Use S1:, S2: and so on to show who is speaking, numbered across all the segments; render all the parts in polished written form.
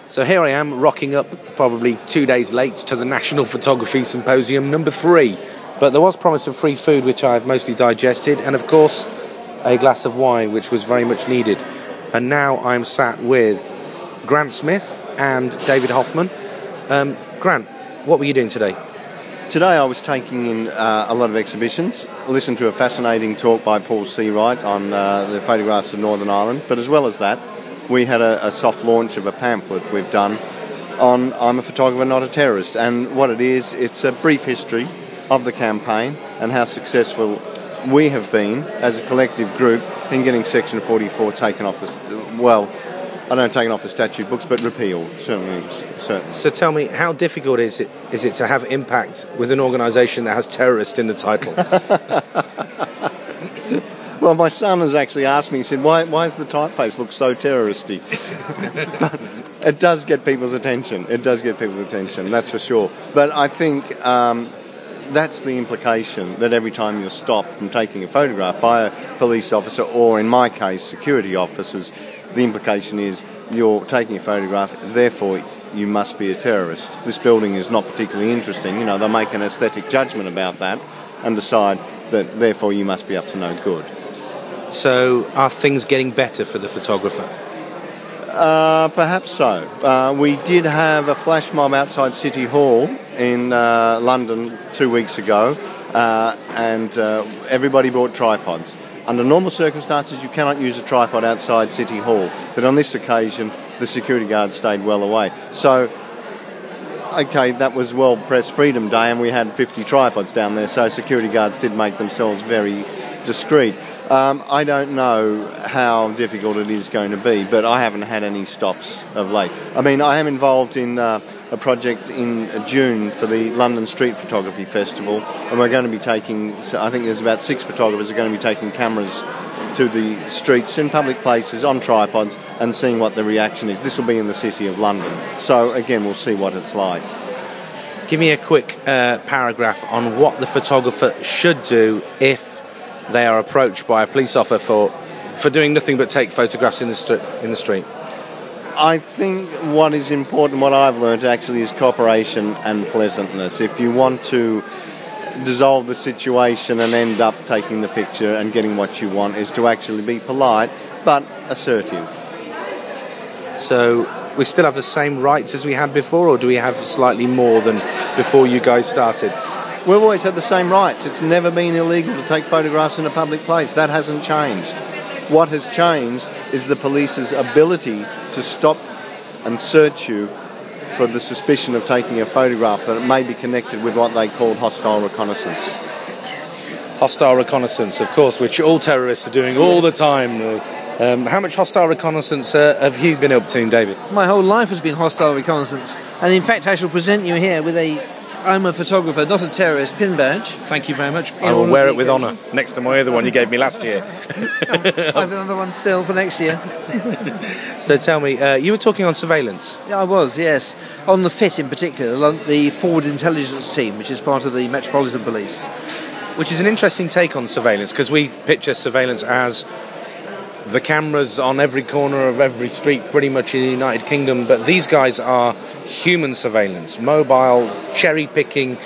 S1: So here I am, rocking up probably 2 days late to the National Photography Symposium number 3. But there was promise of free food, which I've mostly digested, and of course, a glass of wine, which was very much needed. And now I'm sat with Grant Smith and David Hoffman. Grant, what were you doing today?
S2: Today I was taking in a lot of exhibitions, listened to a fascinating talk by Paul Seawright on the photographs of Northern Ireland, but as well as that, we had a soft launch of a pamphlet we've done on I'm a Photographer, Not a Terrorist. And what it is, it's a brief history of the campaign and how successful we have been as a collective group in getting Section 44 taken off I don't know, taken off the statute books, but repealed, certainly.
S1: So tell me, how difficult is it to have impact with an organisation that has terrorist in the title?
S2: Well, my son has actually asked me, he said, why does the typeface look so terroristy? It does get people's attention. That's for sure. But I think that's the implication, that every time you're stopped from taking a photograph by a police officer, or in my case, security officers, the implication is you're taking a photograph, therefore you must be a terrorist. This building is not particularly interesting. They'll make an aesthetic judgment about that and decide that therefore you must be up to no good.
S1: So are things getting better for the photographer?
S2: Perhaps so. We did have a flash mob outside City Hall in London 2 weeks ago, and everybody bought tripods. Under normal circumstances, you cannot use a tripod outside City Hall, but on this occasion, the security guards stayed well away. So, okay, that was World Press Freedom Day, and we had 50 tripods down there, so security guards did make themselves very discreet. I don't know how difficult it is going to be, but I haven't had any stops of late. I mean, I am involved in a project in June for the London Street Photography Festival, and we're going to be taking, I think there's about 6 photographers are going to be taking cameras to the streets in public places on tripods and seeing what the reaction is. This will be in the City of London. So, again, we'll see what it's like.
S1: Give me a quick paragraph on what the photographer should do if they are approached by a police officer for doing nothing but take photographs in the street.
S2: I think what is important, what I've learned actually, is cooperation and pleasantness. If you want to dissolve the situation and end up taking the picture and getting what you want, is to actually be polite but assertive.
S1: So we still have the same rights as we had before, or do we have slightly more than before you guys started?
S2: We've always had the same rights. It's never been illegal to take photographs in a public place. That hasn't changed. What has changed is the police's ability to stop and search you for the suspicion of taking a photograph that may be connected with what they called hostile reconnaissance.
S1: Hostile reconnaissance, of course, which all terrorists are doing all the time. How much hostile reconnaissance have you been up to, David?
S3: My whole life has been hostile reconnaissance. And in fact, I shall present you here with I'm a Photographer, Not a Terrorist pin badge.
S1: Thank you very much. I will wear it with honour, next to my other one you gave me last year.
S3: I have another one still for next year.
S1: So tell me, you were talking on surveillance.
S3: Yeah, I was, yes. On the FIT in particular, the Forward Intelligence Team, which is part of the Metropolitan Police.
S1: Which is an interesting take on surveillance, because we picture surveillance as the cameras on every corner of every street pretty much in the United Kingdom, but these guys are human surveillance, mobile, cherry-picking,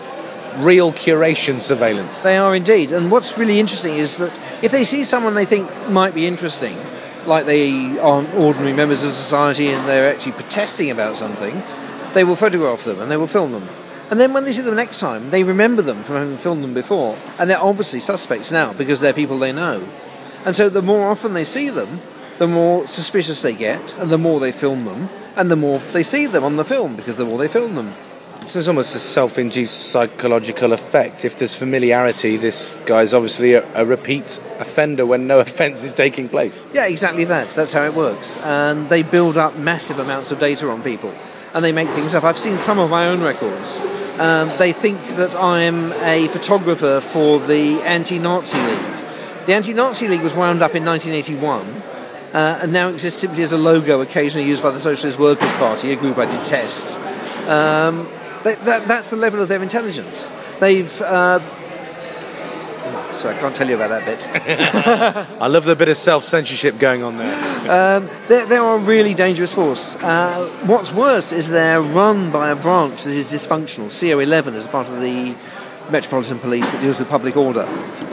S1: real curation surveillance.
S3: They are indeed, and what's really interesting is that if they see someone they think might be interesting, like they aren't ordinary members of society and they're actually protesting about something, they will photograph them and they will film them. And then when they see them next time, they remember them from having filmed them before, and they're obviously suspects now because they're people they know. And so the more often they see them, the more suspicious they get, and the more they film them, and the more they see them on the film, because the more they film them.
S1: So it's almost a self-induced psychological effect. If there's familiarity, this guy's obviously a repeat offender when no offence is taking place.
S3: Yeah, exactly that. That's how it works. And they build up massive amounts of data on people, and they make things up. I've seen some of my own records. They think that I'm a photographer for the Anti-Nazi League. The Anti-Nazi League was wound up in 1981, and now exists simply as a logo occasionally used by the Socialist Workers' Party, a group I detest. That's the level of their intelligence. So I can't tell you about that bit.
S1: I love the bit of self-censorship going on there.
S3: They are a really dangerous force. What's worse is they're run by a branch that is dysfunctional. CO11 is part of the Metropolitan Police that deals with public order.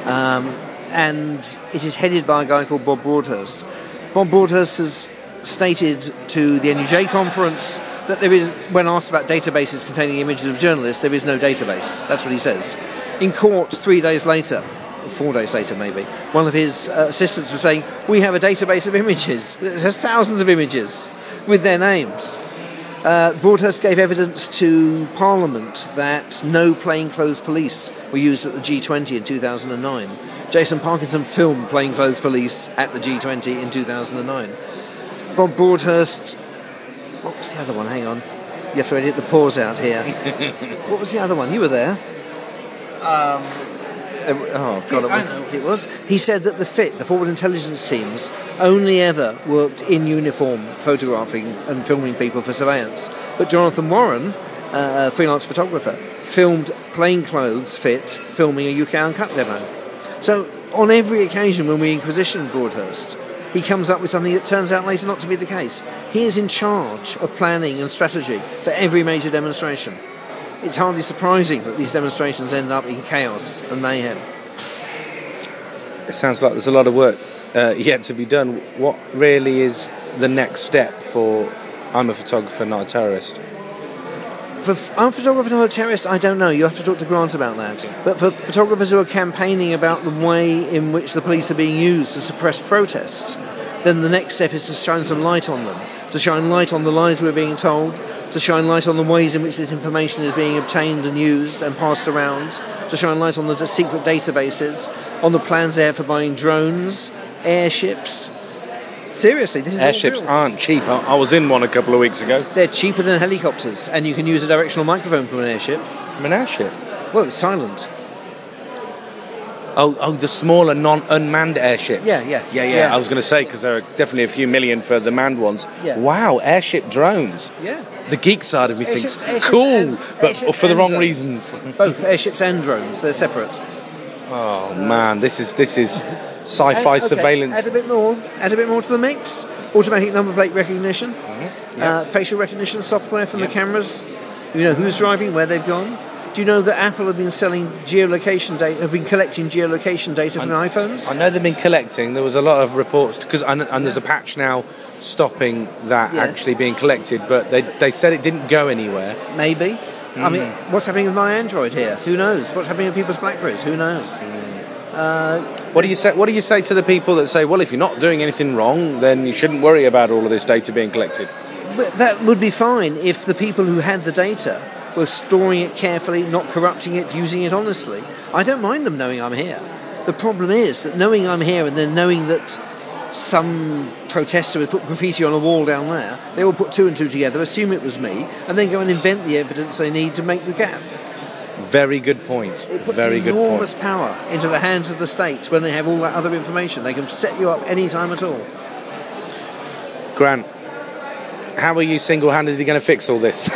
S3: And it is headed by a guy called Bob Broadhurst. Bob Broadhurst has stated to the NUJ conference that there is, when asked about databases containing images of journalists, there is no database. That's what he says. In court, 3 days later, 4 days later maybe, one of his assistants was saying, we have a database of images. It has thousands of images with their names. Broadhurst gave evidence to Parliament that no plainclothes police were used at the G20 in 2009. Jason Parkinson filmed plainclothes police at the G20 in 2009. Bob Broadhurst... What was the other one? Hang on. You have to edit the pause out here. What was the other one? You were there.
S2: I
S3: know what it was. He said that the Forward Intelligence teams, only ever worked in uniform photographing and filming people for surveillance. But Jonathan Warren, a freelance photographer, filmed plainclothes fit filming a UK Uncut demo. So on every occasion when we inquisition Broadhurst, he comes up with something that turns out later not to be the case. He is in charge of planning and strategy for every major demonstration. It's hardly surprising that these demonstrations end up in chaos and mayhem.
S1: It sounds like there's a lot of work yet to be done. What really is the next step for I'm a Photographer, Not a Terrorist?
S3: For I'm a Photographer, Not a Terrorist, I don't know. You have to talk to Grant about that. But for photographers who are campaigning about the way in which the police are being used to suppress protests, then the next step is to shine some light on them, to shine light on the lies we're being told, to shine light on the ways in which this information is being obtained and used and passed around, to shine light on the secret databases, on the plans they have for buying drones, airships. Seriously, this is
S1: airships aren't cheap. I was in one a couple of weeks ago.
S3: They're cheaper than helicopters, and you can use a directional microphone from an airship.
S1: From an airship?
S3: Well, it's silent.
S1: Oh, the smaller non-unmanned airships.
S3: Yeah.
S1: I was going to say, because there are definitely a few million for the manned ones.
S3: Yeah.
S1: Wow, airship drones.
S3: Yeah.
S1: The geek side of me thinks, cool, but for the wrong reasons.
S3: Both airships and drones, they're separate.
S1: Oh man, this is sci-fi surveillance.
S3: Add a bit more to the mix. Automatic number plate recognition, facial recognition software from the cameras. You know who's driving, where they've gone. Do you know that Apple have been selling geolocation data? Have been collecting geolocation data from iPhones?
S1: I know they've been collecting. There was a lot of reports and there's a patch now stopping that actually being collected, but they said it didn't go anywhere.
S3: Maybe. I mean, what's happening with my Android here? Who knows? What's happening with people's Blackberries? Who knows?
S1: What do you say to the people that say, well, if you're not doing anything wrong, then you shouldn't worry about all of this data being collected?
S3: But that would be fine if the people who had the data were storing it carefully, not corrupting it, using it honestly. I don't mind them knowing I'm here. The problem is that knowing I'm here and then knowing that some protester has put graffiti on a wall down there, they will put two and two together, assume it was me, and then go and invent the evidence they need to make the gap.
S1: Very good point.
S3: It puts enormous power into the hands of the state when they have all that other information. They can set you up any time at all.
S1: Grant, how are you single-handedly going to fix all this?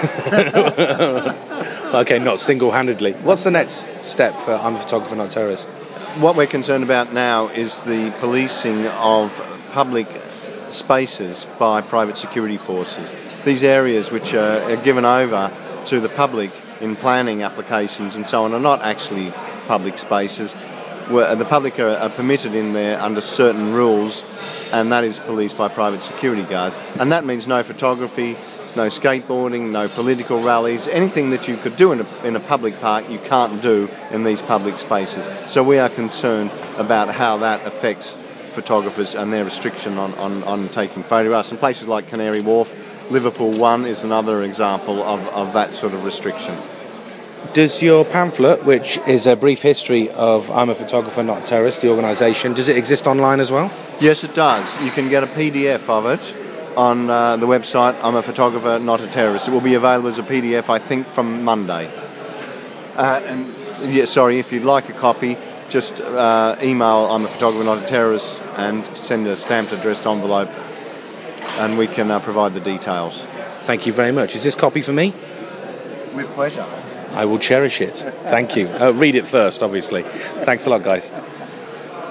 S1: Okay, not single-handedly. What's the next step for I'm a Photographer, Not a Terrorist?
S2: What we're concerned about now is the policing of public spaces by private security forces. These areas which are given over to the public in planning applications and so on are not actually public spaces. The public are permitted in there under certain rules, and that is policed by private security guards. And that means no photography, no skateboarding, no political rallies, anything that you could do in a public park you can't do in these public spaces. So we are concerned about how that affects photographers and their restriction on taking photographs. And places like Canary Wharf, Liverpool 1 is another example of that sort of restriction.
S1: Does your pamphlet, which is a brief history of I'm a Photographer, Not a Terrorist, the organisation, does it exist online as well?
S2: Yes, it does. You can get a PDF of it on the website I'm a Photographer, Not a Terrorist. It will be available as a PDF, I think, from Monday. If you'd like a copy, just email I'm a Photographer, Not a Terrorist and send a stamped addressed envelope and we can provide the details.
S1: Thank you very much. Is this copy for me?
S2: With pleasure.
S1: I will cherish it. Thank you. Read it first, obviously. Thanks a lot, guys.